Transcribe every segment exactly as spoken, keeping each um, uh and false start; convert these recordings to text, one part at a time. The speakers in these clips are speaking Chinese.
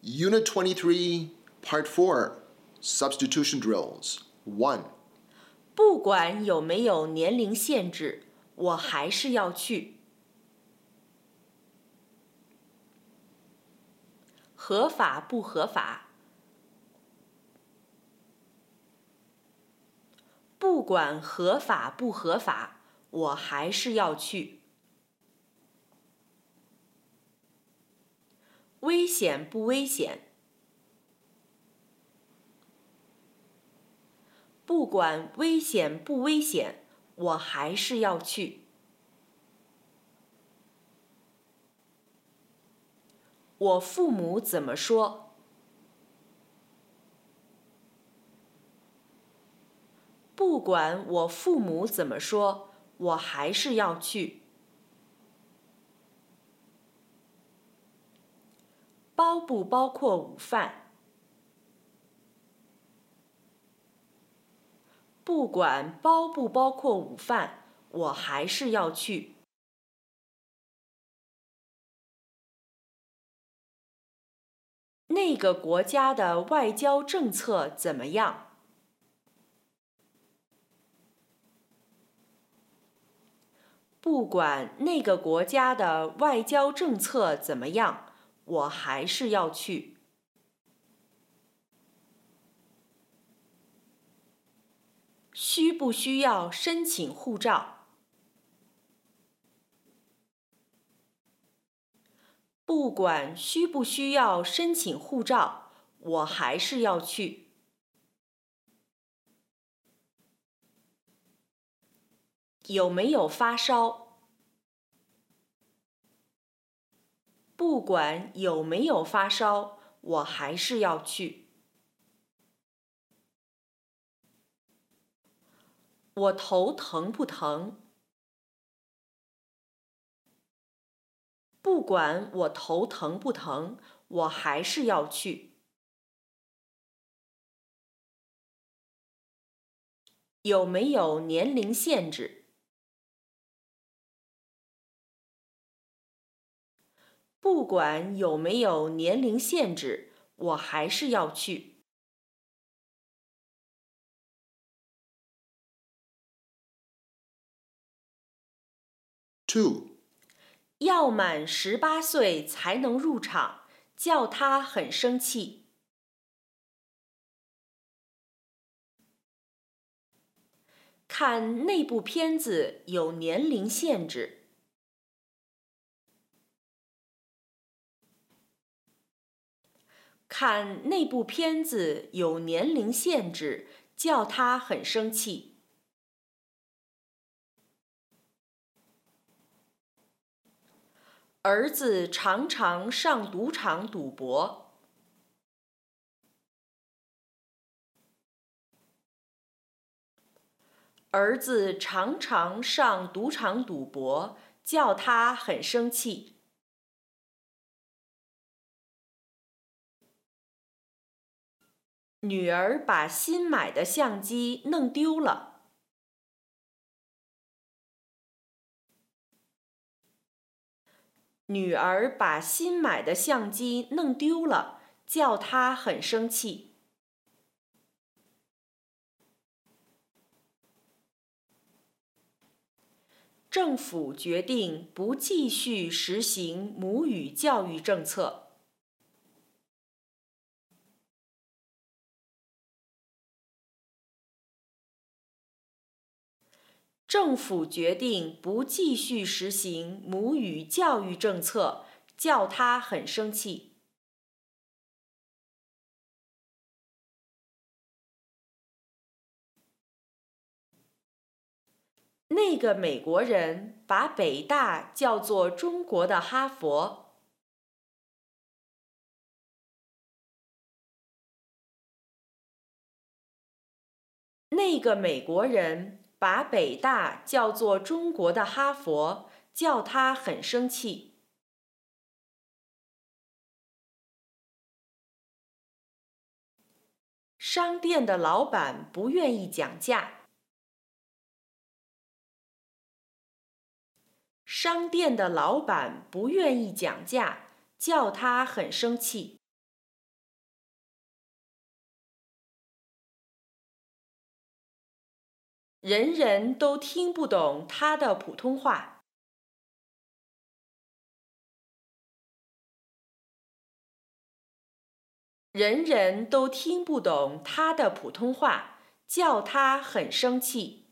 Unit twenty-three, Part four, Substitution Drills. one. 不管有没有年龄限制，我还是要去。合法不合法？不管合法不合法，我还是要去。危险不危险？不管危险不危险，我还是要去。我父母怎么说？不管我父母怎么说，我还是要去。包不包括午饭？不管包不包括午饭，我还是要去。那个国家的外交政策怎么样？不管那个国家的外交政策怎么样，我还是要去。需不需要申请护照？不管需不需要申请护照，我还是要去。有没有发烧？不管有没有发烧，我还是要去。我头疼不疼？不管我头疼不疼，我还是要去。有没有年龄限制？不管有没有年龄限制，我还是要去。 two. 要满十八岁才能入场，叫他很生气。看那部片子有年龄限制。看那部片子有年龄限制，叫他很生气。儿子常常上赌场赌博。儿子常常上赌场赌博，叫他很生气。女儿把新买的相机弄丢了。女儿把新买的相机弄丢了，叫她很生气。政府决定不继续实行母语教育政策。政府决定不继续实行母语教育政策，叫他很生气。那个美国人把北大叫做中国的哈佛。那个美国人把北大叫做中国的哈佛，叫他很生气。商店的老板不愿意讲价。商店的老板不愿意讲价，叫他很生气。 人人都听不懂他的普通话。人人都听不懂他的普通话，叫他很生气。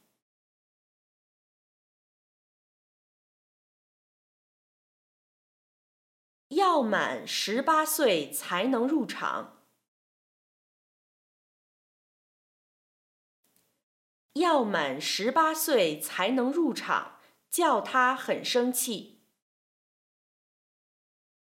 要满十八岁才能入场。要满十八岁才能入场，叫他很生气。